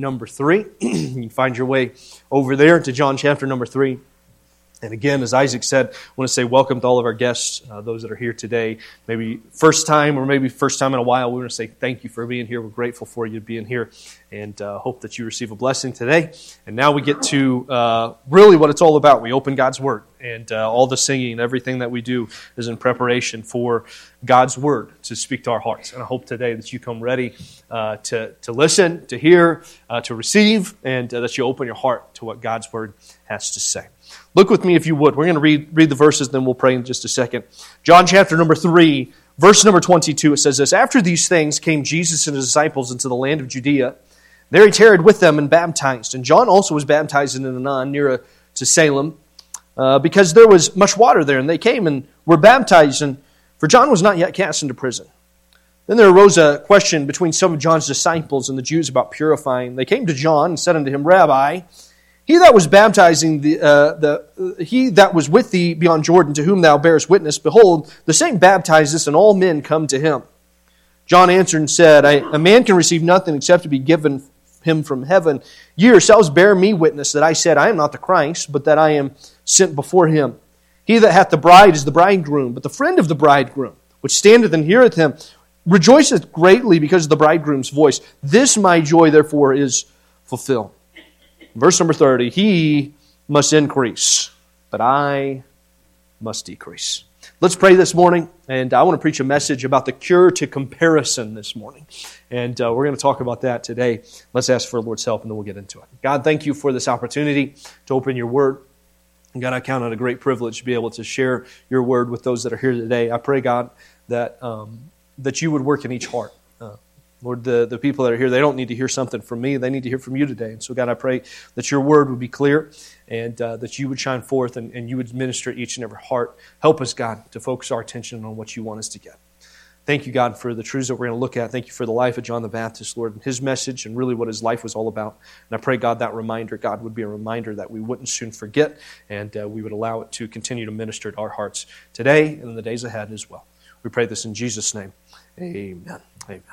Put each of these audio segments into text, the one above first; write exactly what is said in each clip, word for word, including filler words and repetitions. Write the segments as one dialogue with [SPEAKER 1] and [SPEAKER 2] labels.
[SPEAKER 1] number three. You can find your way over there to John chapter number three. And again, as Isaac said, I want to say welcome to all of our guests, uh, those that are here today. Maybe first time or maybe first time in a while. We want to say thank you for being here. We're grateful for you being here and uh, hope that you receive a blessing today. And now we get to uh, really what it's all about. We open God's Word. And uh, all the singing, everything that we do is in preparation for God's Word to speak to our hearts. And I hope today that you come ready uh, to, to listen, to hear, uh, to receive, and uh, that you open your heart to what God's Word has to say. Look with me if you would. We're going to read, read the verses, then we'll pray in just a second. John chapter number three, verse number twenty-two, it says this, "After these things came Jesus and his disciples into the land of Judea. There he tarried with them and baptized. And John also was baptized in Aenon near to Salem, uh, because there was much water there. And they came and were baptized, and for John was not yet cast into prison. Then there arose a question between some of John's disciples and the Jews about purifying. They came to John and said unto him, Rabbi, He that was baptizing the uh, the uh, he that was with thee beyond Jordan, to whom thou bearest witness, behold, the same baptizeth, and all men come to him. John answered and said, I, A man can receive nothing except to be given him from heaven. Ye yourselves bear me witness that I said, I am not the Christ, but that I am sent before him. He that hath the bride is the bridegroom, but the friend of the bridegroom, which standeth and heareth him, rejoiceth greatly because of the bridegroom's voice. This my joy therefore is fulfilled." Verse number thirty, "He must increase, but I must decrease." Let's pray this morning, and I want to preach a message about the cure to comparison this morning. And uh, we're going to talk about that today. Let's ask for the Lord's help, and then we'll get into it. God, thank you for this opportunity to open your Word. And God, I count it a great privilege to be able to share your Word with those that are here today. I pray, God, that um, that you would work in each heart. Uh, Lord, the, the people that are here, they don't need to hear something from me. They need to hear from you today. And so, God, I pray that your word would be clear and uh, that you would shine forth and, and you would minister each and every heart. Help us, God, to focus our attention on what you want us to get. Thank you, God, for the truths that we're going to look at. Thank you for the life of John the Baptist, Lord, and his message and really what his life was all about. And I pray, God, that reminder, God, would be a reminder that we wouldn't soon forget and uh, we would allow it to continue to minister to our hearts today and in the days ahead as well. We pray this in Jesus' name. Amen. Amen.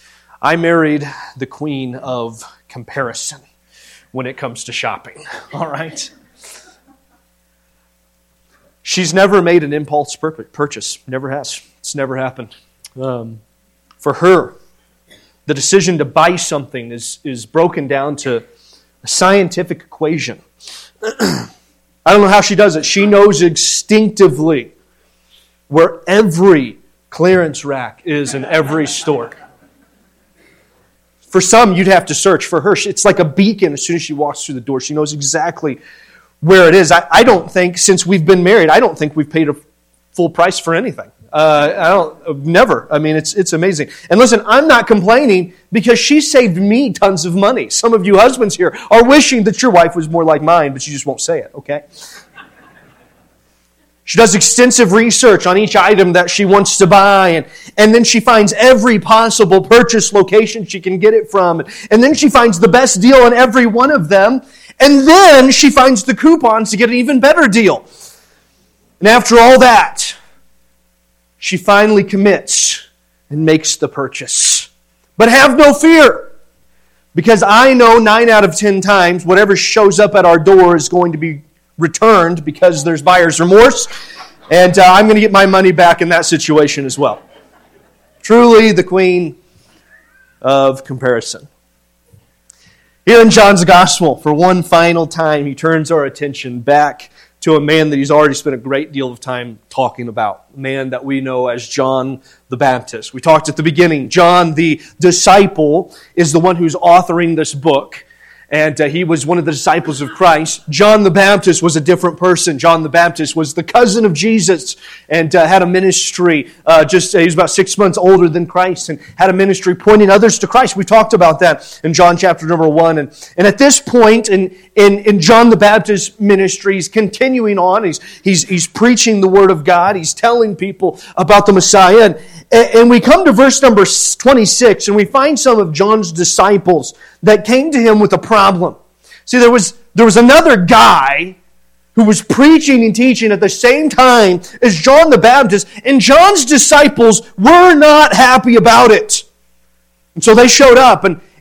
[SPEAKER 1] I married the queen of comparison when it comes to shopping, all right? She's never made an impulse purchase, never has. It's never happened. Um, for her, the decision to buy something is, is broken down to a scientific equation. I don't know how she does it. She knows instinctively where every clearance rack is in every store. For some, you'd have to search. For her, it's like a beacon as soon as she walks through the door. She knows exactly where it is. I, I don't think, since we've been married, I don't think we've paid a full price for anything. Uh, I don't, never. I mean, it's it's amazing. And listen, I'm not complaining because she saved me tons of money. Some of you husbands here are wishing that your wife was more like mine, but you just won't say it, okay? She does extensive research on each item that she wants to buy, and, and then she finds every possible purchase location she can get it from. And then she finds the best deal on every one of them. And then she finds the coupons to get an even better deal. And after all that, she finally commits and makes the purchase. But have no fear, because I know nine out of ten times whatever shows up at our door is going to be returned because there's buyer's remorse, and uh, I'm going to get my money back in that situation as well. Truly the queen of comparison. Here in John's Gospel, for one final time, he turns our attention back to a man that he's already spent a great deal of time talking about, a man that we know as John the Baptist. We talked at the beginning, John the disciple is the one who's authoring this book. And uh, he was one of the disciples of Christ. John the Baptist was a different person. John the Baptist was the cousin of Jesus and uh, had a ministry. Uh, just uh, he was about six months older than Christ and had a ministry pointing others to Christ. We talked about that in John chapter number one. And, and at this point in, in, in John the Baptist ministry, he's continuing on. He's, he's, he's preaching the Word of God. He's telling people about the Messiah. And, and we come to verse number twenty-six, and we find some of John's disciples that came to him with a problem. See, there was, there was another guy who was preaching and teaching at the same time as John the Baptist, and John's disciples were not happy about it. And so they showed up, and,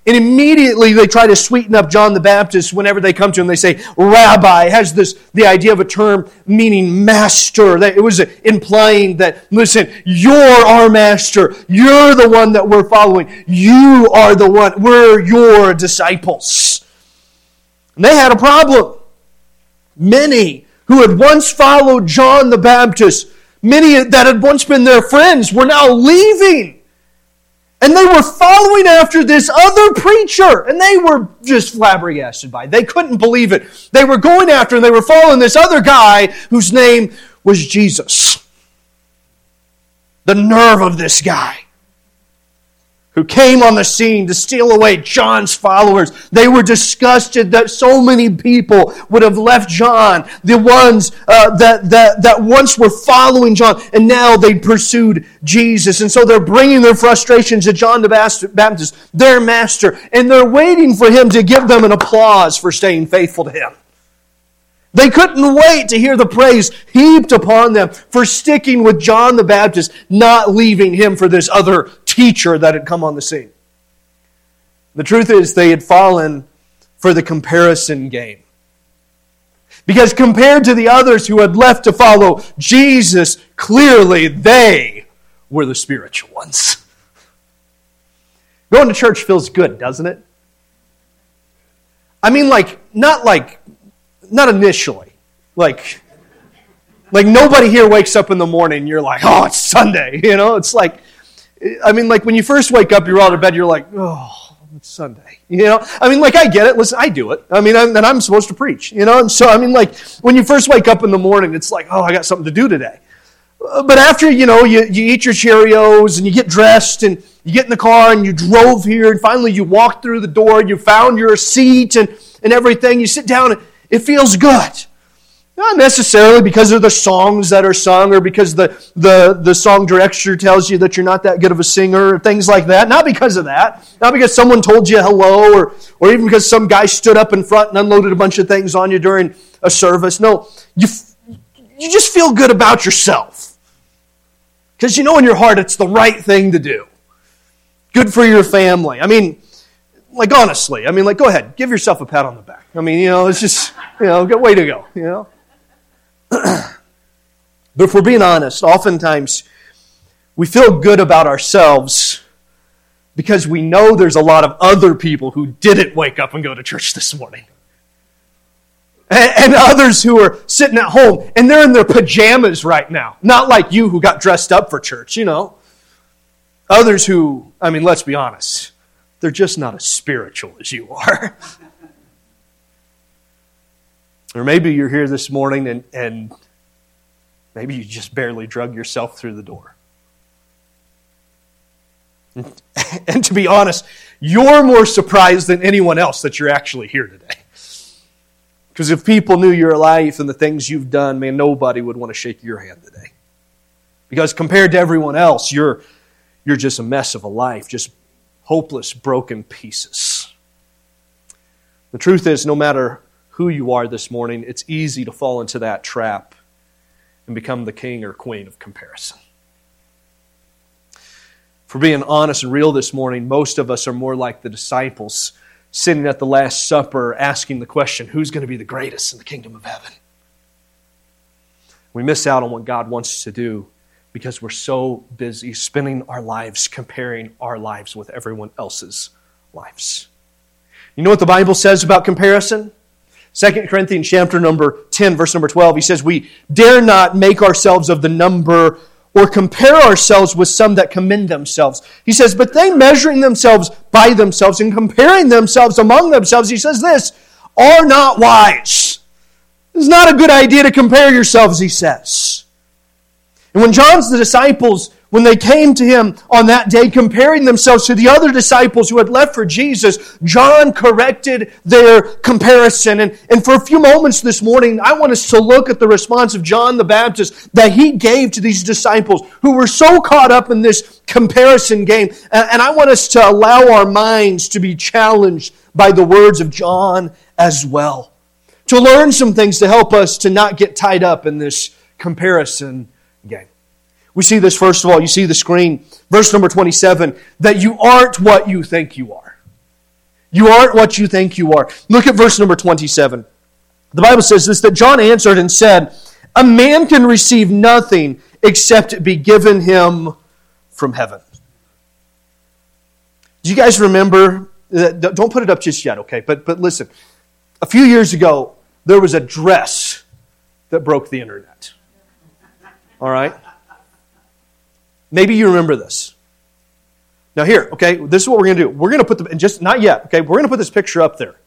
[SPEAKER 1] And immediately they try to sweeten up John the Baptist whenever they come to him. They say, Rabbi. It has this, the idea of a term meaning master. It was implying that, listen, you're our master. You're the one that we're following. You are the one. We're your disciples. And they had a problem. Many who had once followed John the Baptist, many that had once been their friends, were now leaving. And they were following after this other preacher. And they were just flabbergasted by it. They couldn't believe it. They were going after and they were following this other guy whose name was Jesus. The nerve of this guy, who came on the scene to steal away John's followers. They were disgusted that so many people would have left John, the ones uh, that, that, that once were following John, and now they pursued Jesus. And so they're bringing their frustrations to John the Baptist, their master, and they're waiting for him to give them an applause for staying faithful to him. They couldn't wait to hear the praise heaped upon them for sticking with John the Baptist, not leaving him for this other teacher that had come on the scene. The truth is, they had fallen for the comparison game. Because compared to the others who had left to follow Jesus, clearly they were the spiritual ones. Going to church feels good, doesn't it? I mean, like, not like... Not initially. Like, like nobody here wakes up in the morning and you're like, oh, it's Sunday. You know, it's like, I mean, like when you first wake up, you're out of bed, you're like, oh, it's Sunday. You know, I mean, like I get it. Listen, I do it. I mean, and I'm supposed to preach, you know, and so, I mean, like when you first wake up in the morning, it's like, oh, I got something to do today. But after, you know, you, you eat your Cheerios and you get dressed and you get in the car and you drove here and finally you walk through the door, you found your seat and, and everything, you sit down and it feels good. Not necessarily because of the songs that are sung or because the, the, the song director tells you that you're not that good of a singer or things like that. Not because of that. Not because someone told you hello or, or even because some guy stood up in front and unloaded a bunch of things on you during a service. No, you, you just feel good about yourself. Because you know in your heart it's the right thing to do. Good for your family. I mean, like honestly, I mean, like go ahead, give yourself a pat on the back. I mean, you know, it's just, you know, way to go, you know. But if we're being honest, oftentimes we feel good about ourselves because we know there's a lot of other people who didn't wake up and go to church this morning. And, and others who are sitting at home and they're in their pajamas right now. Not like you who got dressed up for church, you know. Others who, I mean, let's be honest, they're just not as spiritual as you are. Or maybe you're here this morning and, and maybe you just barely drug yourself through the door. And, and to be honest, you're more surprised than anyone else that you're actually here today. Because if people knew your life and the things you've done, man, nobody would want to shake your hand today. Because compared to everyone else, you're, you're just a mess of a life, just hopeless, broken pieces. The truth is, no matter who you are this morning, it's easy to fall into that trap and become the king or queen of comparison. For being honest and real this morning, most of us are more like the disciples sitting at the Last Supper asking the question, who's going to be the greatest in the kingdom of heaven? We miss out on what God wants us to do because we're so busy spending our lives comparing our lives with everyone else's lives. You know what the Bible says about comparison? Second Corinthians chapter number ten, verse number twelve, he says, we dare not make ourselves of the number or compare ourselves with some that commend themselves. He says, but they measuring themselves by themselves and comparing themselves among themselves, he says this, are not wise. It's not a good idea to compare yourselves, he says. And when John's the disciples, when they came to him on that day comparing themselves to the other disciples who had left for Jesus, John corrected their comparison. And, and for a few moments this morning, I want us to look at the response of John the Baptist that he gave to these disciples who were so caught up in this comparison game. And, and I want us to allow our minds to be challenged by the words of John as well. To learn some things to help us to not get tied up in this comparison game. We see this, first of all, you see the screen, verse number twenty-seven, that you aren't what you think you are. You aren't what you think you are. Look at verse number twenty-seven. The Bible says this, that John answered and said, a man can receive nothing except it be given him from heaven. Do you guys remember, don't put it up just yet, okay? But, but listen, a few years ago, there was a dress that broke the internet. All right? Maybe you remember this. Now here, okay, this is what we're going to do. We're going to put the, just not yet, okay, we're going to put this picture up there.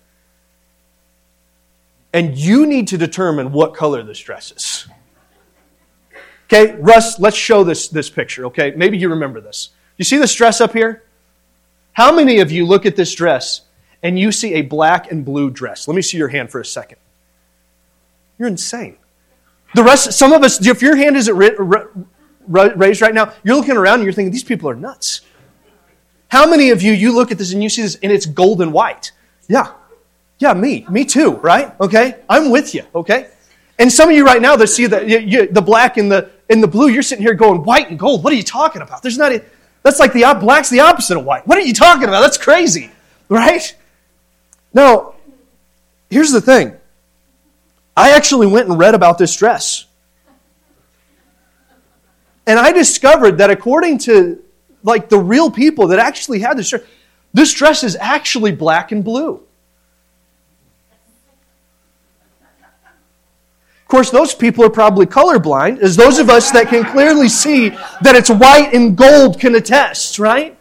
[SPEAKER 1] And you need to determine what color this dress is. Okay, Russ, let's show this, this picture, okay? Maybe you remember this. You see this dress up here? How many of you look at this dress and you see a black and blue dress? Let me see your hand for a second. You're insane. The rest, some of us, if your hand isn't raised right now, you're looking around and you're thinking, these people are nuts. How many of you, you look at this and you see this and it's gold and white? Yeah. Yeah, me. Me too, right? Okay? I'm with you, okay? And some of you right now that see the, you, you, the black and the, and the blue, you're sitting here going, white and gold, what are you talking about? There's not a, that's like the black's the opposite of white. What are you talking about? That's crazy, right? Now, here's the thing. I actually went and read about this dress. And I discovered that according to like the real people that actually had this dress, this dress is actually black and blue. Of course, those people are probably colorblind, as those of us that can clearly see that it's white and gold can attest, right?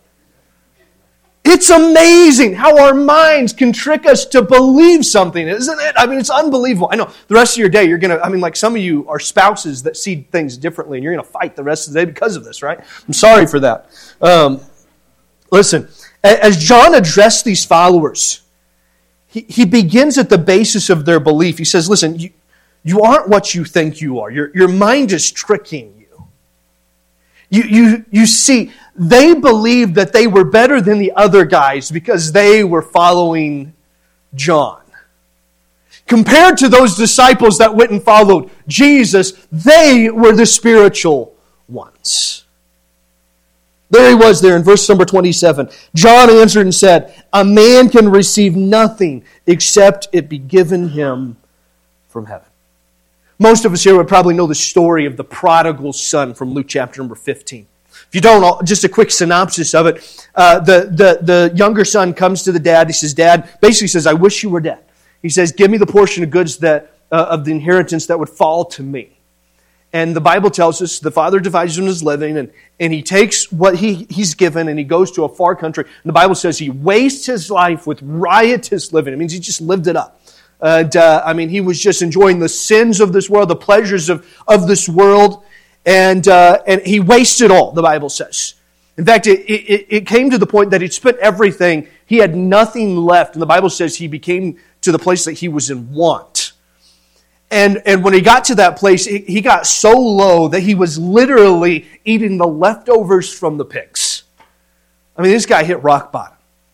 [SPEAKER 1] It's amazing how our minds can trick us to believe something, isn't it? I mean, it's unbelievable. I know the rest of your day, you're going to, I mean, like some of you are spouses that see things differently, and you're going to fight the rest of the day because of this, right? I'm sorry for that. Um, listen, as John addressed these followers, he, he begins at the basis of their belief. He says, listen, you, you aren't what you think you are. Your, your mind is tricking you. You, you, you see, they believed that they were better than the other guys because they were following John. Compared to those disciples that went and followed Jesus, they were the spiritual ones. There he was there in verse number twenty-seven. John answered and said, a man can receive nothing except it be given him from heaven. Most of us here would probably know the story of the prodigal son from Luke chapter number fifteen. If you don't, just a quick synopsis of it. Uh, the, the, the younger son comes to the dad. He says, Dad, basically says, I wish you were dead. He says, give me the portion of goods that uh, of the inheritance that would fall to me. And the Bible tells us the father divides him his living, and, and he takes what he, he's given and he goes to a far country. And the Bible says he wastes his life with riotous living. It means he just lived it up. And, uh, I mean, he was just enjoying the sins of this world, the pleasures of, of this world, and uh, and he wasted all, the Bible says. In fact, it, it, it came to the point that he'd spent everything. He had nothing left, and the Bible says he became to the place that he was in want. And, and when he got to that place, he, he got so low that he was literally eating the leftovers from the pigs. I mean, this guy hit rock bottom.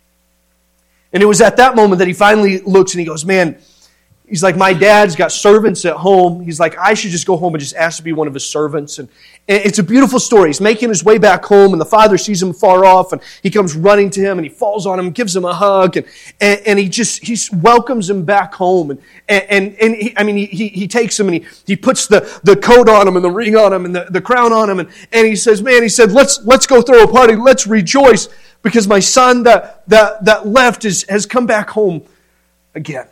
[SPEAKER 1] And it was at that moment that he finally looks and he goes, man, he's like, my dad's got servants at home. He's like, I should just go home and just ask to be one of his servants. And it's a beautiful story. He's making his way back home, and the father sees him far off, and he comes running to him, and he falls on him, gives him a hug, and and, and he just he welcomes him back home. And and and he, I mean, he he takes him and he he puts the, the coat on him and the ring on him and the, the crown on him, and, and he says, man, he said, let's let's go throw a party, let's rejoice, because my son that that that left is has come back home again.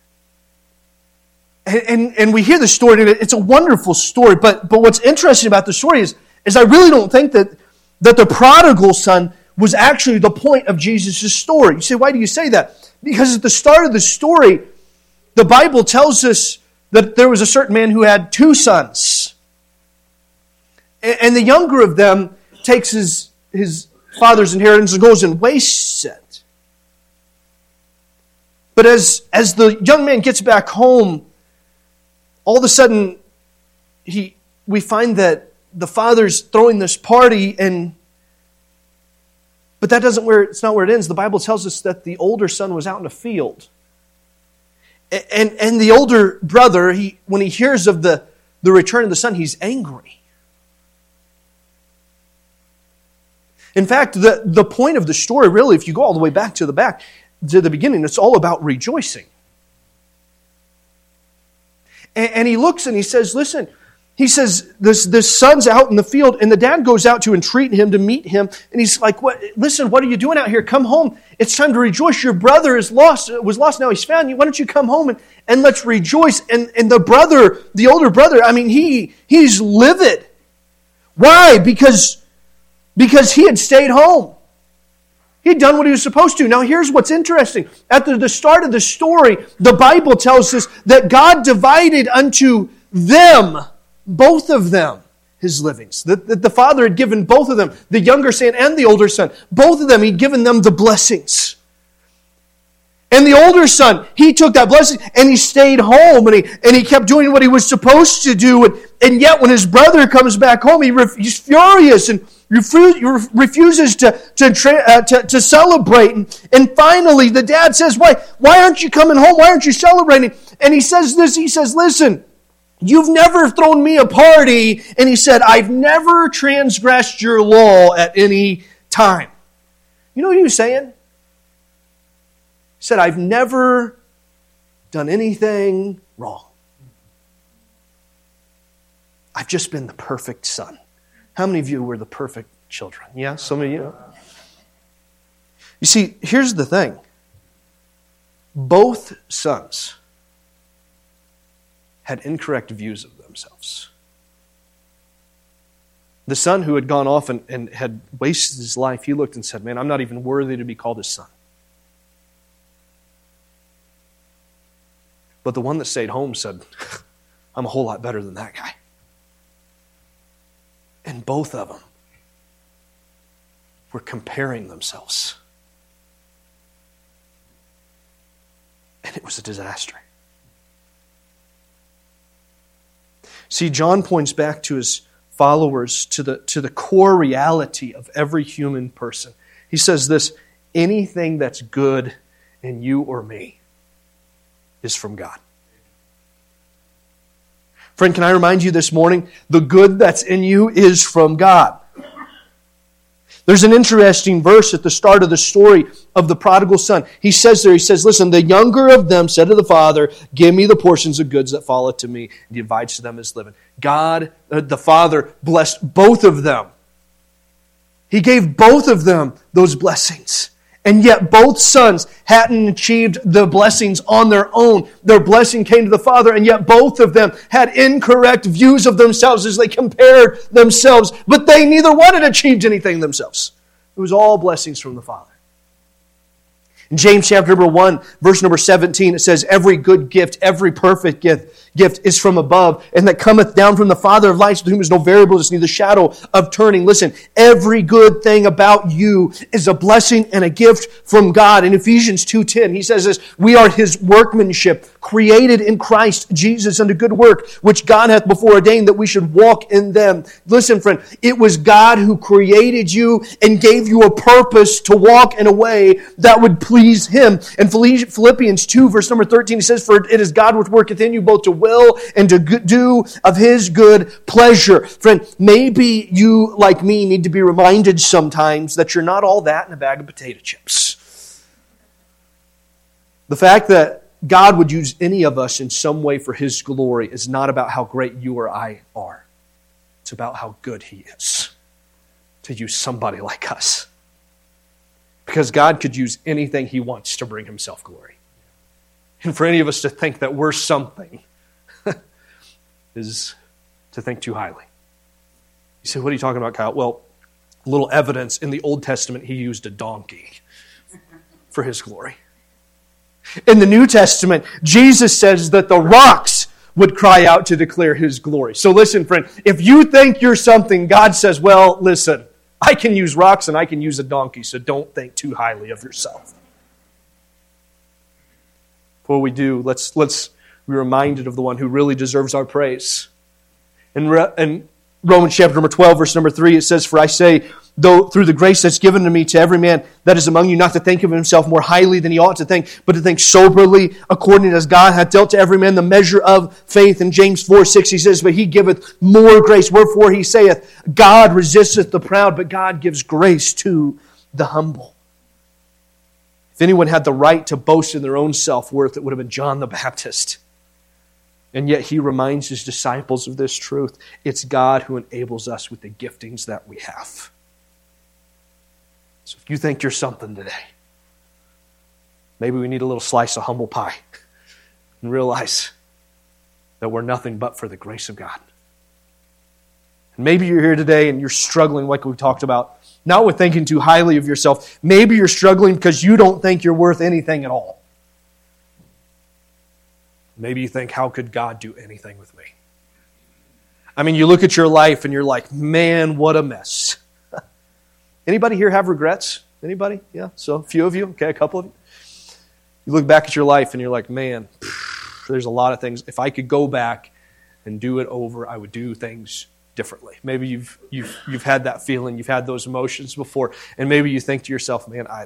[SPEAKER 1] And, and, and we hear the story, and it's a wonderful story, but, but what's interesting about the story is, is I really don't think that, that the prodigal son was actually the point of Jesus' story. You say, why do you say that? Because at the start of the story, the Bible tells us that there was a certain man who had two sons. And, and the younger of them takes his, his father's inheritance and goes and wastes it. But as, as the young man gets back home, all of a sudden, he we find that the father's throwing this party, and but that doesn't where it's not where it ends. The Bible tells us that the older son was out in a field, and and the older brother, he when he hears of the the return of the son, he's angry. In fact, the the point of the story, really, if you go all the way back to the back, to the beginning, it's all about rejoicing. And, and he looks and he says, listen, he says, this, this son's out in the field, and the dad goes out to entreat him, to meet him, and he's like, "What? Listen, what are you doing out here? Come home. It's time to rejoice. Your brother is lost, was lost, now he's found. Why don't you come home and, and let's rejoice?" And, and the brother, the older brother, I mean, he he's livid. Why? Because, because he had stayed home. He'd done what he was supposed to. Now here's what's interesting. At the, the start of the story, the Bible tells us that God divided unto them, both of them, his livings. That the, the father had given both of them, the younger son and the older son, both of them, he'd given them the blessings. And the older son, he took that blessing and he stayed home and he, and he kept doing what he was supposed to do. And, and yet when his brother comes back home, he ref, he's furious and refuse, refuses to, to, uh, to, to celebrate. And, and finally the dad says, why, why aren't you coming home? Why aren't you celebrating? And he says this, he says, listen, you've never thrown me a party. And he said, I've never transgressed your law at any time. You know what he was saying? He said, I've never done anything wrong. I've just been the perfect son. How many of you were the perfect children? Yeah, some of you. You see, here's the thing. Both sons had incorrect views of themselves. The son who had gone off and, and had wasted his life, he looked and said, man, I'm not even worthy to be called his son. But the one that stayed home said, I'm a whole lot better than that guy. And both of them were comparing themselves. And it was a disaster. See, John points back to his followers, to the, to the core reality of every human person. He says this, anything that's good in you or me is from God. Friend, can I remind you this morning, the good that's in you is from God. There's an interesting verse at the start of the story of the prodigal son. He says there, he says, listen, the younger of them said to the father, give me the portions of goods that fall to me. And he divides to them his living. God, the father, blessed both of them. He gave both of them those blessings. And yet both sons hadn't achieved the blessings on their own. Their blessing came to the father, and yet both of them had incorrect views of themselves as they compared themselves. But they neither one had achieved anything themselves. It was all blessings from the Father. In James chapter number one, verse number seventeen, it says, every good gift, every perfect gift, gift is from above, and that cometh down from the Father of lights, with whom is no variableness, neither shadow of turning. Listen, every good thing about you is a blessing and a gift from God. In Ephesians two ten, he says this, we are His workmanship, created in Christ Jesus unto good work, which God hath before ordained that we should walk in them. Listen, friend, it was God who created you and gave you a purpose to walk in a way that would please Him. In Philippians two, verse number thirteen, he says, for it is God which worketh in you both to will and to do of His good pleasure. Friend, maybe you, like me, need to be reminded sometimes that you're not all that in a bag of potato chips. The fact that God would use any of us in some way for His glory is not about how great you or I are. It's about how good He is to use somebody like us. Because God could use anything He wants to bring Himself glory. And for any of us to think that we're something is to think too highly. You say, what are you talking about, Kyle? Well, a little evidence. In the Old Testament, He used a donkey for His glory. In the New Testament, Jesus says that the rocks would cry out to declare His glory. So listen, friend, if you think you're something, God says, well, listen, I can use rocks and I can use a donkey, so don't think too highly of yourself. Before we do, let's let's be reminded of the one who really deserves our praise. In, Re, in Romans chapter number twelve, verse number three, it says, for I say, though through the grace that's given to me to every man that is among you, not to think of himself more highly than he ought to think, but to think soberly, according as God hath dealt to every man the measure of faith. In James four six, he says, but He giveth more grace. Wherefore He saith, God resisteth the proud, but God gives grace to the humble. If anyone had the right to boast in their own self-worth, it would have been John the Baptist. And yet he reminds his disciples of this truth. It's God who enables us with the giftings that we have. So if you think you're something today, maybe we need a little slice of humble pie and realize that we're nothing but for the grace of God. And maybe you're here today and you're struggling like we talked about, not with thinking too highly of yourself. Maybe you're struggling because you don't think you're worth anything at all. Maybe you think, how could God do anything with me? I mean, you look at your life and you're like, man, what a mess. Anybody here have regrets? Anybody? Yeah, so a few of you, okay, a couple of you. You look back at your life and you're like, man, there's a lot of things. If I could go back and do it over, I would do things differently. Maybe you've you've you've had that feeling, you've had those emotions before, and maybe you think to yourself, man, I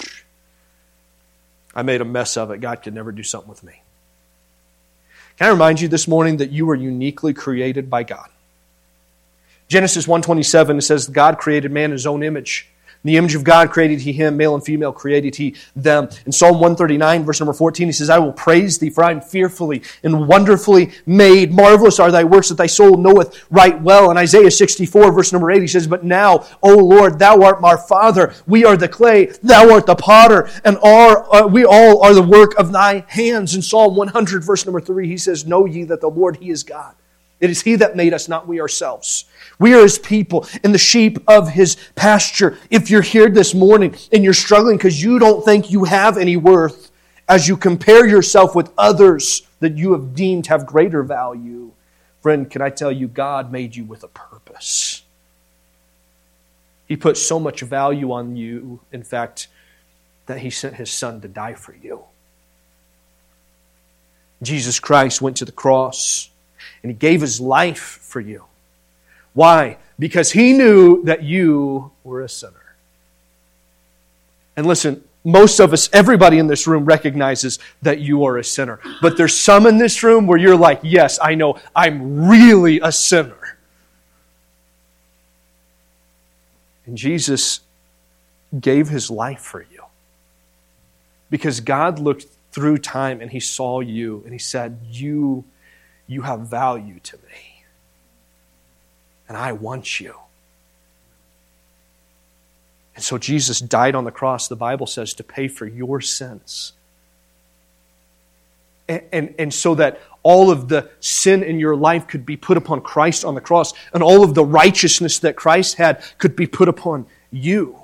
[SPEAKER 1] I made a mess of it. God could never do something with me. Can I remind you this morning that you are uniquely created by God? Genesis one twenty-seven, it says, God created man in His own image. In the image of God created He him, male and female created He them. In Psalm one thirty-nine, verse number fourteen, He says, I will praise Thee, for I am fearfully and wonderfully made. Marvelous are Thy works that Thy soul knoweth right well. In Isaiah sixty-four, verse number eight, He says, But now, O Lord, Thou art our Father. We are the clay, Thou art the potter, and are, uh, we all are the work of Thy hands. In Psalm one hundred, verse number three, He says, Know ye that the Lord, He is God. It is He that made us, not we ourselves. We are His people and the sheep of His pasture. If you're here this morning and you're struggling because you don't think you have any worth, as you compare yourself with others that you have deemed have greater value, friend, can I tell you, God made you with a purpose. He put so much value on you, in fact, that He sent His Son to die for you. Jesus Christ went to the cross and He gave His life for you. Why? Because He knew that you were a sinner. And listen, most of us, everybody in this room recognizes that you are a sinner. But there's some in this room where you're like, yes, I know, I'm really a sinner. And Jesus gave His life for you. Because God looked through time and He saw you and He said, you, you have value to me. And I want you. And so Jesus died on the cross, the Bible says, to pay for your sins. And, and, and so that all of the sin in your life could be put upon Christ on the cross, and all of the righteousness that Christ had could be put upon you.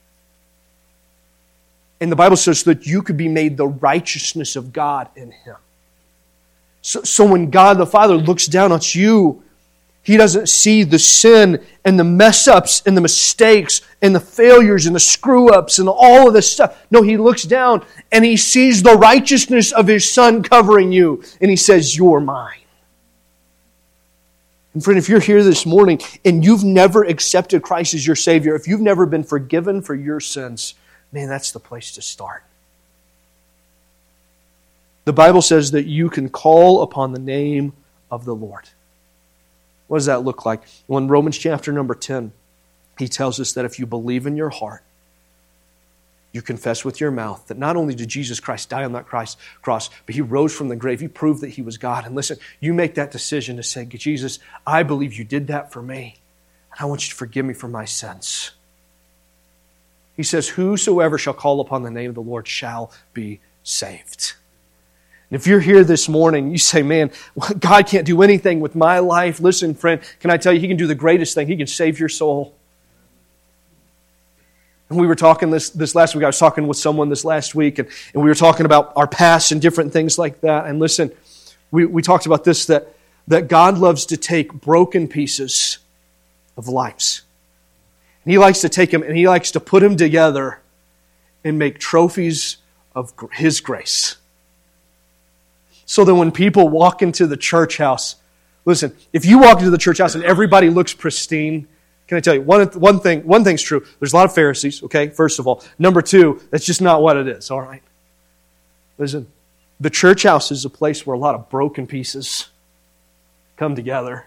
[SPEAKER 1] And the Bible says that you could be made the righteousness of God in Him. So, so when God the Father looks down at you, He doesn't see the sin and the mess-ups and the mistakes and the failures and the screw-ups and all of this stuff. No, He looks down and He sees the righteousness of His Son covering you. And He says, you're mine. And friend, if you're here this morning and you've never accepted Christ as your Savior, if you've never been forgiven for your sins, man, that's the place to start. The Bible says that you can call upon the name of the Lord. What does that look like? Well, in Romans chapter number ten, he tells us that if you believe in your heart, you confess with your mouth that not only did Jesus Christ die on that cross, but He rose from the grave. He proved that He was God. And listen, you make that decision to say, Jesus, I believe You did that for me. And I want You to forgive me for my sins. He says, whosoever shall call upon the name of the Lord shall be saved. And if you're here this morning, you say, man, God can't do anything with my life. Listen, friend, can I tell you, He can do the greatest thing. He can save your soul. And we were talking this, this last week. I was talking with someone this last week, and, and we were talking about our past and different things like that. And listen, we, we talked about this, that, that God loves to take broken pieces of lives. And He likes to take them and He likes to put them together and make trophies of His grace. So that when people walk into the church house, listen, if you walk into the church house and everybody looks pristine, can I tell you, one, one thing, one thing's true. There's a lot of Pharisees, okay, first of all. Number two, that's just not what it is, all right? Listen, the church house is a place where a lot of broken pieces come together.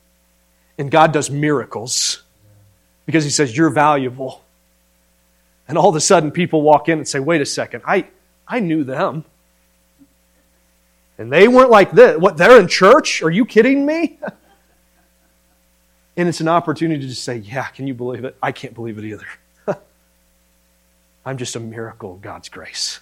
[SPEAKER 1] And God does miracles because He says, you're valuable. And all of a sudden people walk in and say, wait a second, I, I knew them. And they weren't like this. What, they're in church? Are you kidding me? And it's an opportunity to just say, yeah, can you believe it? I can't believe it either. I'm just a miracle of God's grace.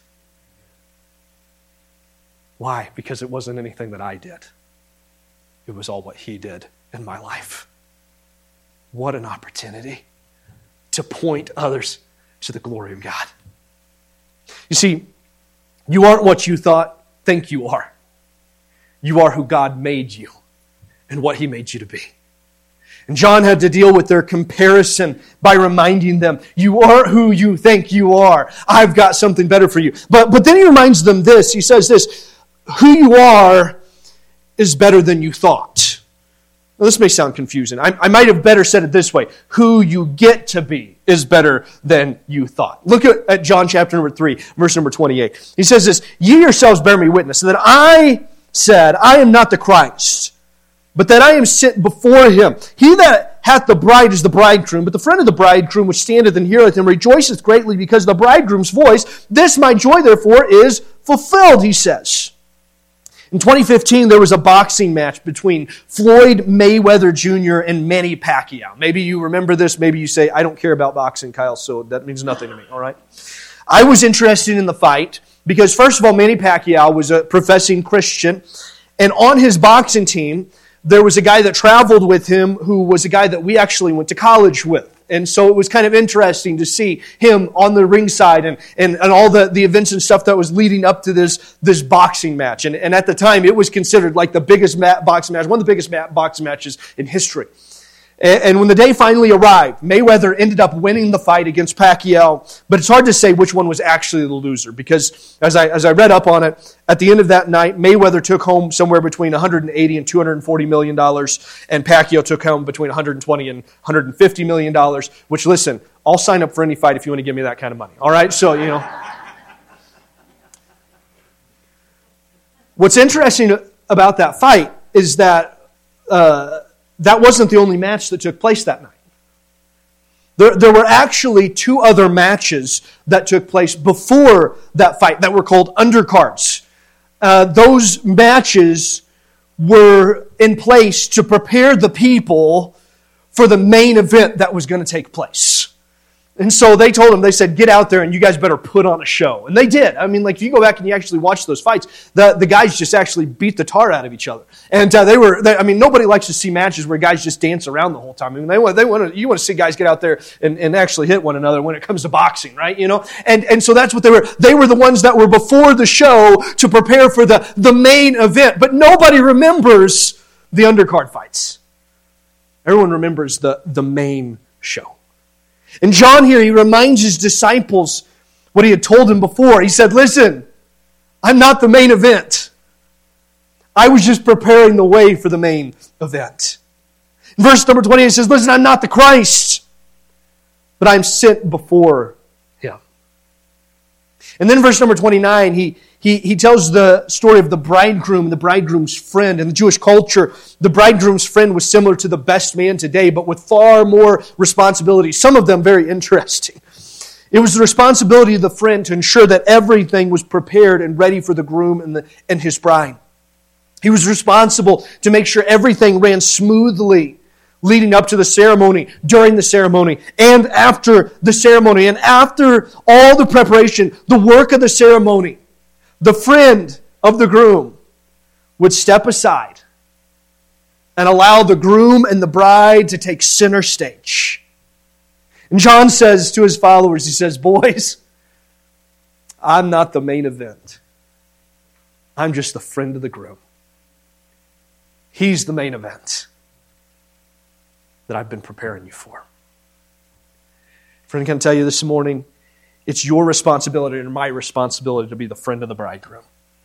[SPEAKER 1] Why? Because it wasn't anything that I did. It was all what He did in my life. What an opportunity to point others to the glory of God. You see, you aren't what you thought, think you are. You are who God made you and what He made you to be. And John had to deal with their comparison by reminding them, you aren't who you think you are. I've got something better for you. But, but then he reminds them this. He says this, who you are is better than you thought. Now, this may sound confusing. I, I might have better said it this way. Who you get to be is better than you thought. Look at, at John chapter number three, verse number twenty-eight. He says this, ye yourselves bear me witness, that I said, I am not the Christ, but that I am sent before Him. He that hath the bride is the bridegroom, but the friend of the bridegroom which standeth and heareth and rejoiceth greatly because of the bridegroom's voice, this my joy therefore is fulfilled, he says. In twenty fifteen, there was a boxing match between Floyd Mayweather Junior and Manny Pacquiao. Maybe you remember this. Maybe you say, I don't care about boxing, Kyle, so that means nothing to me, all right? I was interested in the fight because, first of all, Manny Pacquiao was a professing Christian, and on his boxing team, there was a guy that traveled with him who was a guy that we actually went to college with. And so it was kind of interesting to see him on the ringside and, and, and all the, the events and stuff that was leading up to this, this boxing match. And, and at the time, it was considered like the biggest mat, boxing match, one of the biggest mat, boxing matches in history. And, and when the day finally arrived, Mayweather ended up winning the fight against Pacquiao. But it's hard to say which one was actually the loser because as I, as I read up on it, at the end of that night, Mayweather took home somewhere between one hundred eighty and two hundred forty million dollars, and Pacquiao took home between one hundred twenty and one hundred fifty million dollars, which, listen, I'll sign up for any fight if you want to give me that kind of money. All right? So, you know. What's interesting about that fight is that uh, that wasn't the only match that took place that night. There, there were actually two other matches that took place before that fight that were called undercards. Uh, those matches were in place to prepare the people for the main event that was going to take place. And so they told him, they said, get out there and you guys better put on a show. And they did. I mean, like, if you go back and you actually watch those fights, the, the guys just actually beat the tar out of each other. And uh, they were, they, I mean, nobody likes to see matches where guys just dance around the whole time. I mean, they want, they want to, you want to see guys get out there and, and actually hit one another when it comes to boxing, right? You know? And, and so that's what they were. They were the ones that were before the show to prepare for the, the main event. But nobody remembers the undercard fights. Everyone remembers the, the main show. And John here, he reminds his disciples what he had told them before. He said, listen, I'm not the main event. I was just preparing the way for the main event. In verse number twenty, he says, listen, I'm not the Christ, but I'm sent before Him. And then in verse number twenty-nine, he, he, he tells the story of the bridegroom and the bridegroom's friend. In the Jewish culture, the bridegroom's friend was similar to the best man today, but with far more responsibilities, some of them very interesting. It was the responsibility of the friend to ensure that everything was prepared and ready for the groom and, the, and his bride. He was responsible to make sure everything ran smoothly leading up to the ceremony, during the ceremony, and after the ceremony. And after all the preparation, the work of the ceremony, the friend of the groom would step aside and allow the groom and the bride to take center stage. And John says to his followers, he says, boys, I'm not the main event. I'm just the friend of the groom. He's the main event that I've been preparing you for. Friend, can I tell you this morning, it's your responsibility and my responsibility to be the friend of the bridegroom.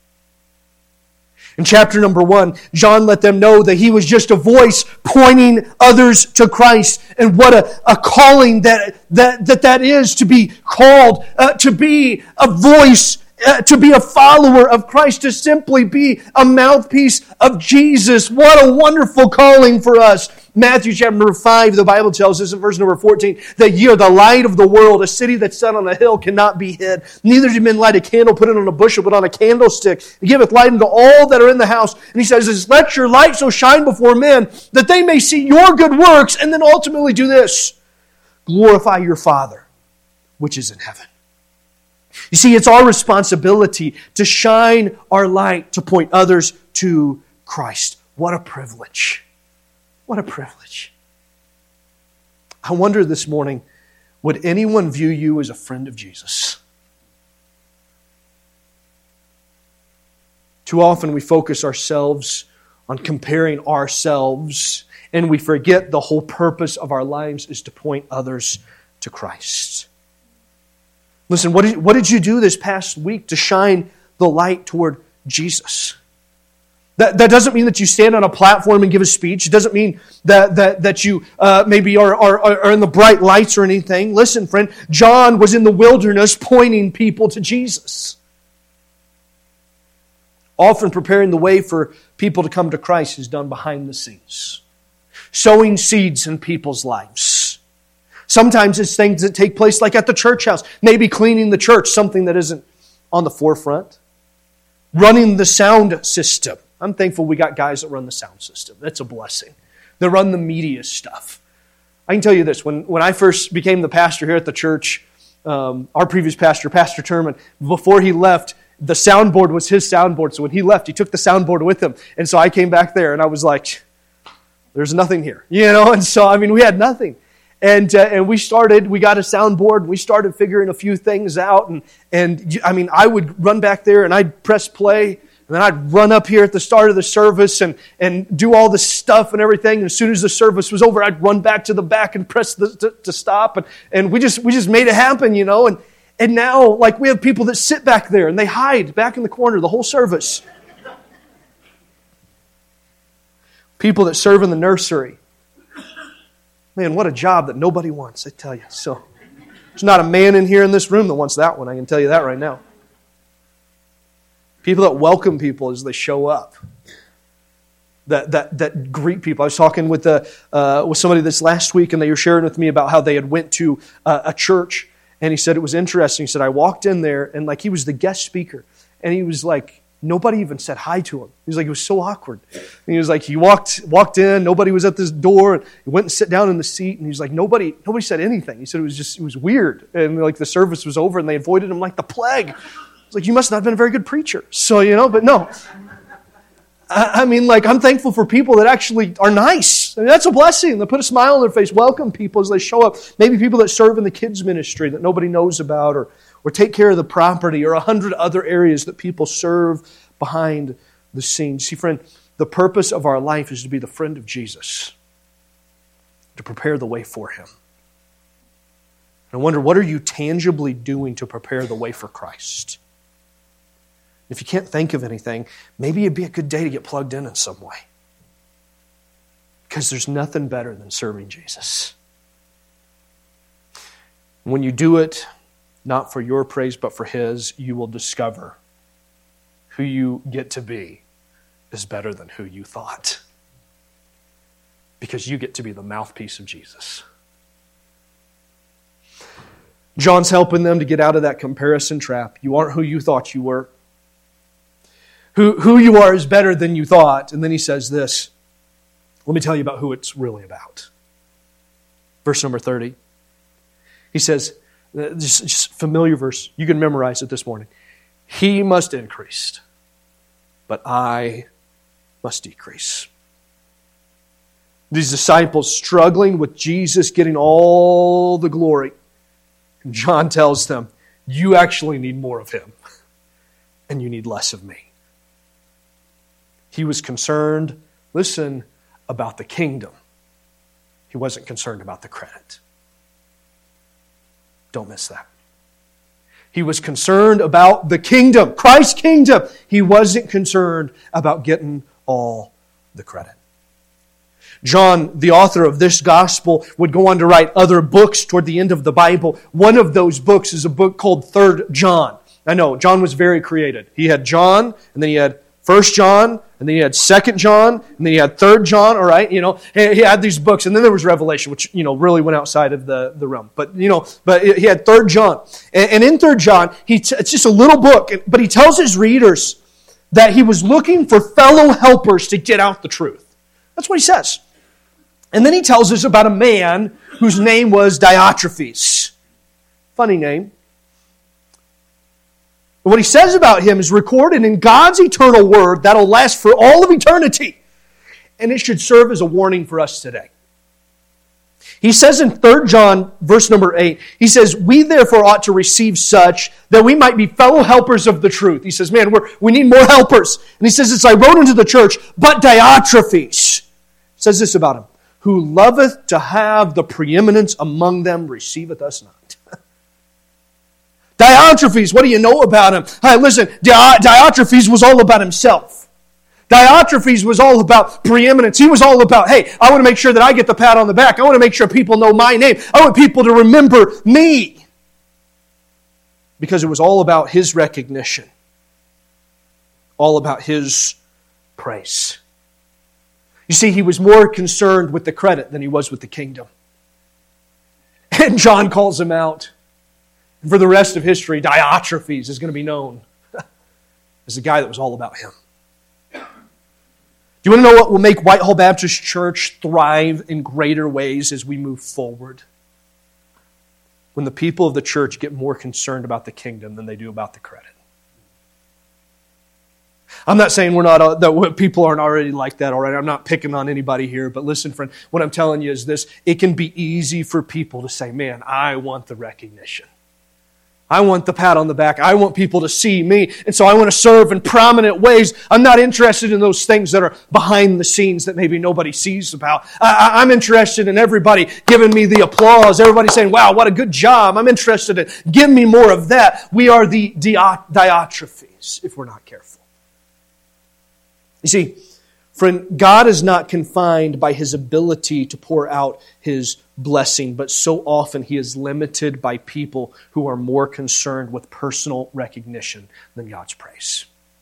[SPEAKER 1] In chapter number one, John let them know that he was just a voice pointing others to Christ, and what a, a calling that, that that that is, to be called, uh, to be a voice, uh, to be a follower of Christ, to simply be a mouthpiece of Jesus. What a wonderful calling for us Matthew chapter number five, the Bible tells us in verse number fourteen, that ye are the light of the world. A city that's set on a hill cannot be hid. Neither do men light a candle, put it on a bushel, but on a candlestick. He giveth light unto all that are in the house. And he says, let your light so shine before men, that they may see your good works, and then ultimately do this: glorify your Father, which is in heaven. You see, it's our responsibility to shine our light, to point others to Christ. What a privilege. What a privilege. I wonder this morning, would anyone view you as a friend of Jesus? Too often we focus ourselves on comparing ourselves, and we forget the whole purpose of our lives is to point others to Christ. Listen, what did, what did you do this past week to shine the light toward Jesus? That, that doesn't mean that you stand on a platform and give a speech. It doesn't mean that, that, that you uh, maybe are, are, are in the bright lights or anything. Listen, friend, John was in the wilderness pointing people to Jesus. Often preparing the way for people to come to Christ is done behind the scenes. Sowing seeds in people's lives. Sometimes it's things that take place like at the church house. Maybe cleaning the church, something that isn't on the forefront. Running the sound system. I'm thankful we got guys that run the sound system. That's a blessing. They run the media stuff. I can tell you this. When, when I first became the pastor here at the church, um, our previous pastor, Pastor Turman, before he left, the soundboard was his soundboard. So when he left, he took the soundboard with him. And so I came back there and I was like, there's nothing here. You know, and so, I mean, we had nothing. And uh, and we started, we got a soundboard, and we started figuring a few things out. And, and I mean, I would run back there, and I'd press play, and then I'd run up here at the start of the service and, and do all the stuff and everything. And as soon as the service was over, I'd run back to the back and press the, to, to stop. And, and we just we just made it happen, you know. And, and now, like, we have people that sit back there, and they hide back in the corner the whole service. People that serve in the nursery. Man, what a job that nobody wants, I tell you. So, there's not a man in here in this room that wants that one, I can tell you that right now. People that welcome people as they show up. That that that greet people. I was talking with the, uh, with somebody this last week, and they were sharing with me about how they had went to uh, a church, and he said it was interesting. He said, I walked in there, and like he was the guest speaker, and he was like, nobody even said hi to him. He was like, it was so awkward. And he was like, he walked walked in, nobody was at this door, and he went and sat down in the seat, and he was like, nobody nobody said anything. He said it was just, it was weird. And like the service was over, and they avoided him like the plague. It's like, you must not have been a very good preacher. So, you know, but no. I, I mean, like, I'm thankful for people that actually are nice. I mean, that's a blessing. They put a smile on their face, welcome people as they show up. Maybe people that serve in the kids ministry that nobody knows about, or or take care of the property, or a hundred other areas that people serve behind the scenes. See, friend, the purpose of our life is to be the friend of Jesus, to prepare the way for Him. And I wonder, what are you tangibly doing to prepare the way for Christ? If you can't think of anything, maybe it'd be a good day to get plugged in in some way. Because there's nothing better than serving Jesus. When you do it, not for your praise, but for His, you will discover who you get to be is better than who you thought. Because you get to be the mouthpiece of Jesus. John's helping them to get out of that comparison trap. You aren't who you thought you were. Who, who you are is better than you thought. And then he says this. Let me tell you about who it's really about. Verse number thirty. He says, just, just familiar verse. You can memorize it this morning. He must increase, but I must decrease. These disciples struggling with Jesus getting all the glory. And John tells them, you actually need more of Him, and you need less of me. He was concerned, listen, about the kingdom. He wasn't concerned about the credit. Don't miss that. He was concerned about the kingdom, Christ's kingdom. He wasn't concerned about getting all the credit. John, the author of this gospel, would go on to write other books toward the end of the Bible. One of those books is a book called Third John. I know, John was very creative. He had John, and then he had First John, and then he had Second John, and then he had Third John, all right? You know, he had these books, and then there was Revelation, which, you know, really went outside of the, the realm. But, you know, but he had Third John. And, and in Third John, he t- it's just a little book, but he tells his readers that he was looking for fellow helpers to get out the truth. That's what he says. And then he tells us about a man whose name was Diotrephes. Funny name. And what he says about him is recorded in God's eternal word that'll last for all of eternity. And it should serve as a warning for us today. He says in Third John, verse number eight, he says, we therefore ought to receive such that we might be fellow helpers of the truth. He says, man, we're, we need more helpers. And he says this, I wrote unto the church, but Diotrephes, says this about him, who loveth to have the preeminence among them, receiveth us not. Diotrephes, what do you know about him? Hey, listen, Di- Diotrephes was all about himself. Diotrephes was all about preeminence. He was all about, hey, I want to make sure that I get the pat on the back. I want to make sure people know my name. I want people to remember me. Because it was all about his recognition. All about his praise. You see, he was more concerned with the credit than he was with the kingdom. And John calls him out. And for the rest of history, Diotrephes is going to be known as the guy that was all about him. Do you want to know what will make Whitehall Baptist Church thrive in greater ways as we move forward? When the people of the church get more concerned about the kingdom than they do about the credit. I'm not saying we're not uh, that people aren't already like that already. I'm not picking on anybody here, but listen, friend, what I'm telling you is this. It can be easy for people to say, man, I want the recognition. I want the pat on the back. I want people to see me. And so I want to serve in prominent ways. I'm not interested in those things that are behind the scenes that maybe nobody sees about. I, I'm interested in everybody giving me the applause. Everybody saying, wow, what a good job. I'm interested in, give me more of that. We are the Diotrephes if we're not careful. You see, friend, God is not confined by His ability to pour out His blessing, but so often He is limited by people who are more concerned with personal recognition than God's praise.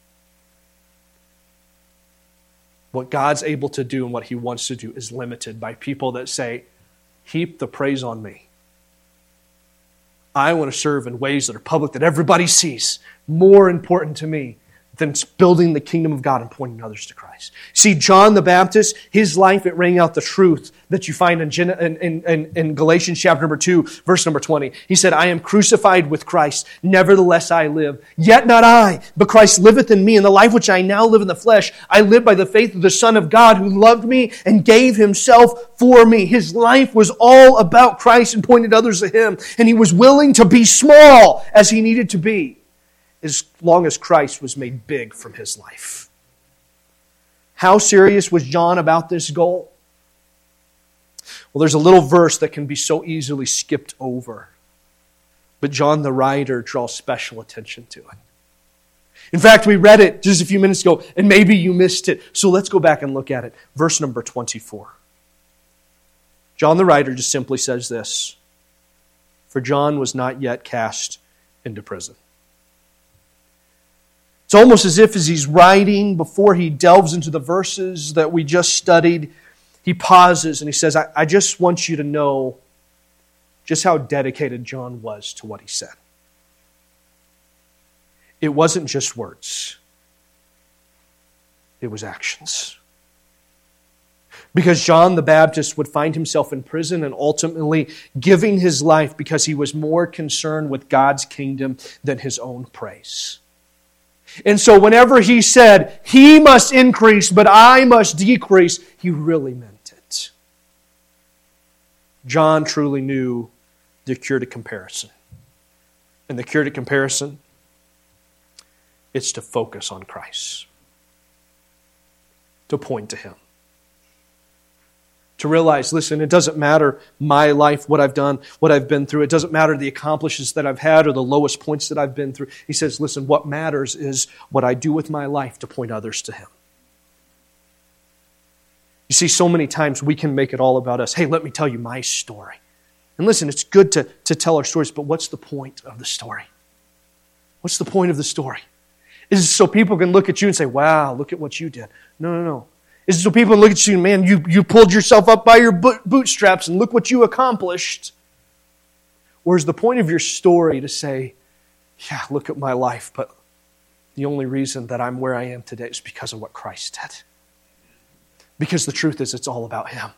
[SPEAKER 1] What God's able to do and what He wants to do is limited by people that say, heap the praise on me. I want to serve in ways that are public, that everybody sees. More important to me than building the kingdom of God and pointing others to Christ. See, John the Baptist, his life, it rang out the truth that you find in, in, in, in Galatians chapter number two, verse number twenty. He said, I am crucified with Christ, nevertheless I live. Yet not I, but Christ liveth in me, and the life which I now live in the flesh, I live by the faith of the Son of God who loved me and gave Himself for me. His life was all about Christ and pointed others to Him, and he was willing to be small as he needed to be, as long as Christ was made big from his life. How serious was John about this goal? Well, there's a little verse that can be so easily skipped over. But John the writer draws special attention to it. In fact, we read it just a few minutes ago, and maybe you missed it. So let's go back and look at it. Verse number twenty-four. John the writer just simply says this, for John was not yet cast into prison. It's almost as if as he's writing, before he delves into the verses that we just studied, he pauses and he says, I, I just want you to know just how dedicated John was to what he said. It wasn't just words. It was actions. Because John the Baptist would find himself in prison and ultimately giving his life because he was more concerned with God's kingdom than his own praise. And so whenever he said, he must increase, but I must decrease, he really meant it. John truly knew the cure to comparison. And the cure to comparison, it's to focus on Christ. To point to Him. To realize, listen, it doesn't matter my life, what I've done, what I've been through. It doesn't matter the accomplishments that I've had or the lowest points that I've been through. He says, listen, what matters is what I do with my life to point others to Him. You see, so many times we can make it all about us. Hey, let me tell you my story. And listen, it's good to, to tell our stories, but what's the point of the story? What's the point of the story? Is it so people can look at you and say, wow, look at what you did? No, no, no. Is it so people can look at you and, man, you, you pulled yourself up by your bootstraps and look what you accomplished? Or is the point of your story to say, yeah, look at my life, but the only reason that I'm where I am today is because of what Christ did. Because the truth is, it's all about Him.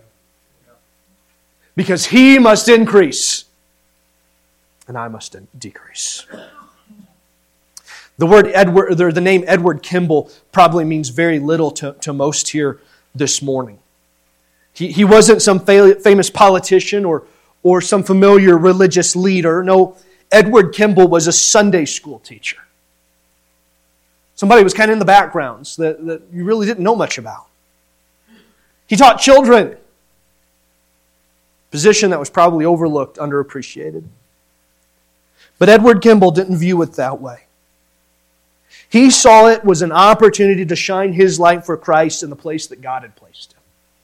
[SPEAKER 1] Because He must increase, and I must decrease. The word Edward, or the name Edward Kimball probably means very little to, to most here this morning. He, he wasn't some famous politician or, or some familiar religious leader. No, Edward Kimball was a Sunday school teacher. Somebody who was kind of in the backgrounds that, that you really didn't know much about. He taught children. Position that was probably overlooked, underappreciated. But Edward Kimball didn't view it that way. He saw it was an opportunity to shine his light for Christ in the place that God had placed him.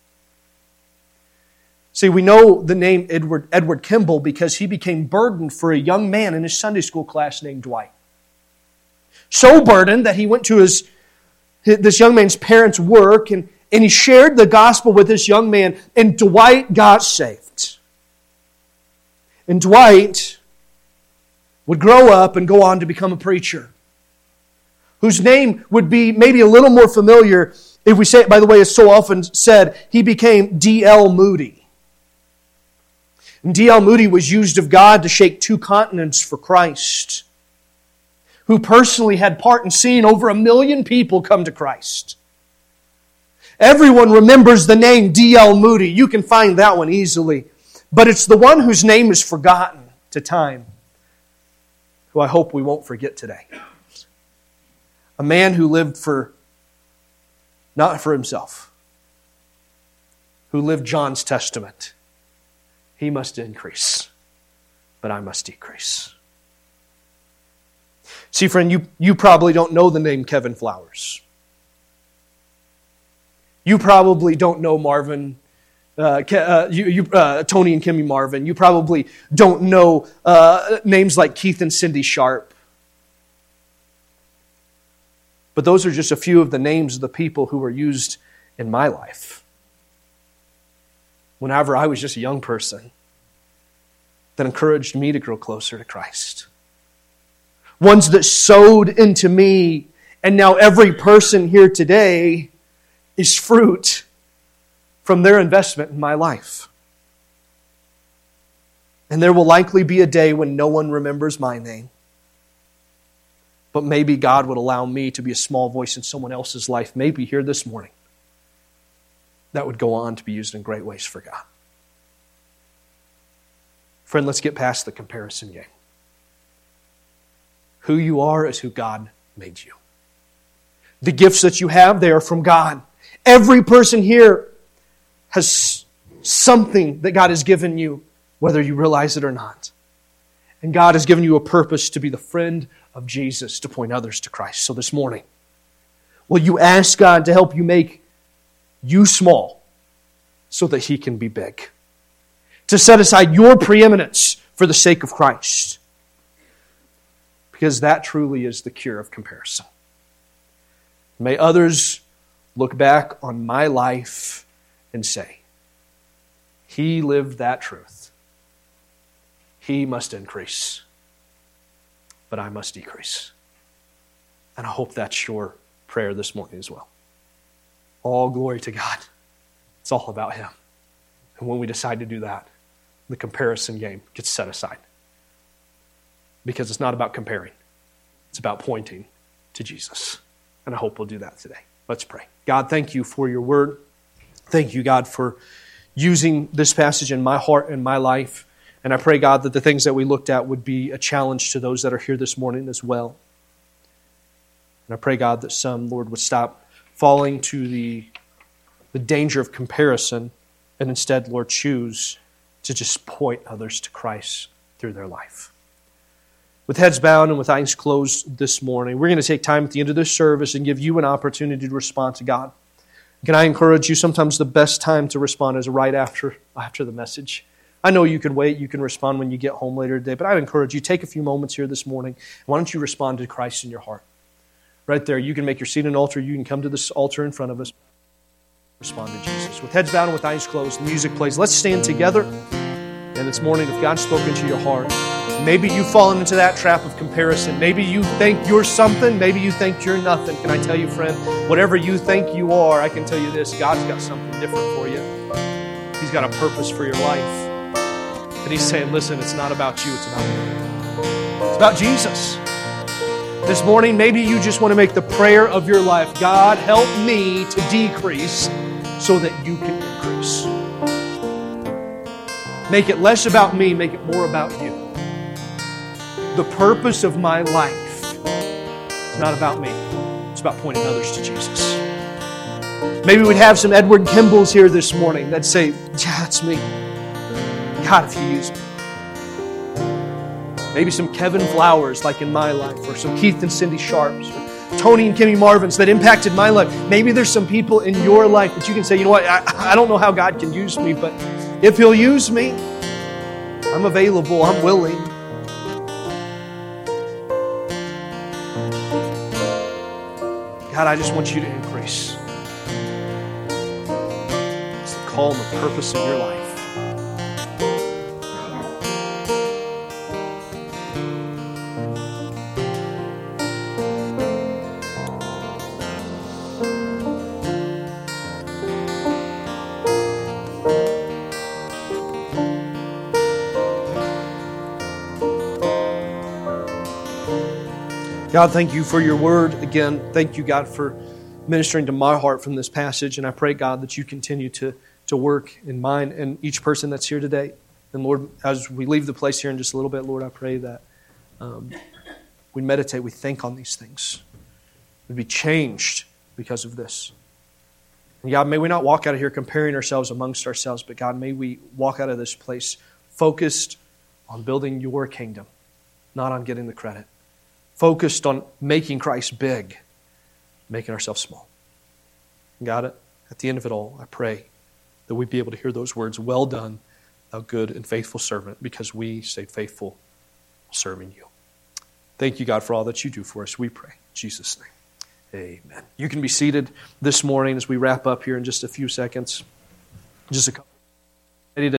[SPEAKER 1] See, we know the name Edward, Edward Kimball because he became burdened for a young man in his Sunday school class named Dwight. So burdened that he went to his this young man's parents' work and, and he shared the gospel with this young man, and Dwight got saved. And Dwight would grow up and go on to become a preacher, whose name would be maybe a little more familiar if we say it by the way it's so often said. He became D L Moody. And D L Moody was used of God to shake two continents for Christ, who personally had part in seeing over a million people come to Christ. Everyone remembers the name D L Moody. You can find that one easily. But it's the one whose name is forgotten to time, who I hope we won't forget today. A man who lived for, not for himself, who lived John's testament. He must increase, but I must decrease. See, friend, you, you probably don't know the name Kevin Flowers. You probably don't know Marvin, uh, uh, you, you, uh, Tony and Kimmy Marvin. You probably don't know uh, names like Keith and Cindy Sharp. But those are just a few of the names of the people who were used in my life whenever I was just a young person that encouraged me to grow closer to Christ. Ones that sowed into me, and now every person here today is fruit from their investment in my life. And there will likely be a day when no one remembers my name. But maybe God would allow me to be a small voice in someone else's life, maybe here this morning, that would go on to be used in great ways for God. Friend, let's get past the comparison game. Who you are is who God made you. The gifts that you have, they are from God. Every person here has something that God has given you, whether you realize it or not. And God has given you a purpose to be the friend of Jesus, to point others to Christ. So this morning, will you ask God to help you make you small so that He can be big? To set aside your preeminence for the sake of Christ. Because that truly is the cure of comparison. May others look back on my life and say, he lived that truth. He must increase, but I must decrease. And I hope that's your prayer this morning as well. All glory to God. It's all about Him. And when we decide to do that, the comparison game gets set aside. Because it's not about comparing. It's about pointing to Jesus. And I hope we'll do that today. Let's pray. God, thank you for your word. Thank you, God, for using this passage in my heart and my life. And I pray, God, that the things that we looked at would be a challenge to those that are here this morning as well. And I pray, God, that some, Lord, would stop falling to the, the danger of comparison and instead, Lord, choose to just point others to Christ through their life. With heads bowed and with eyes closed this morning, we're going to take time at the end of this service and give you an opportunity to respond to God. Can I encourage you, sometimes the best time to respond is right after, after the message. I know you can wait, you can respond when you get home later today, but I encourage you, take a few moments here this morning. Why don't you respond to Christ in your heart? right there. You can make your seat an altar. You can come to this altar in front of us. Respond to Jesus. With heads bowed and with eyes closed, the music plays. Let's stand together. And this morning, if God's spoken to your heart, maybe you've fallen into that trap of comparison. Maybe you think you're something. Maybe you think you're nothing. Can I tell you, friend, whatever you think you are, I can tell you this, God's got something different for you. He's got a purpose for your life. And He's saying, listen, it's not about you, it's about me. It's about Jesus. This morning, maybe you just want to make the prayer of your life, God, help me to decrease so that you can increase. Make it less about me, make it more about you. The purpose of my life is not about me. It's about pointing others to Jesus. Maybe we'd have some Edward Kimballs here this morning that say, yeah, that's me. God, if you use me. Maybe some Kevin Flowers like in my life, or some Keith and Cindy Sharps, or Tony and Kimmy Marvins that impacted my life. Maybe there's some people in your life that you can say, you know what, I, I don't know how God can use me, but if He'll use me, I'm available, I'm willing. God, I just want you to increase. It's the call and the purpose of your life. God, thank you for your word. Again, thank you, God, for ministering to my heart from this passage. And I pray, God, that you continue to, to work in mine and each person that's here today. And Lord, as we leave the place here in just a little bit, Lord, I pray that um, we meditate, we think on these things. We'd be changed because of this. And God, may we not walk out of here comparing ourselves amongst ourselves, but God, may we walk out of this place focused on building your kingdom, not on getting the credit. Focused on making Christ big, making ourselves small. Got it? At the end of it all, I pray that we'd be able to hear those words, well done, thou good and faithful servant, because we stayed faithful serving you. Thank you, God, for all that you do for us. We pray. In Jesus' name, amen. You can be seated this morning as we wrap up here in just a few seconds. Just a couple.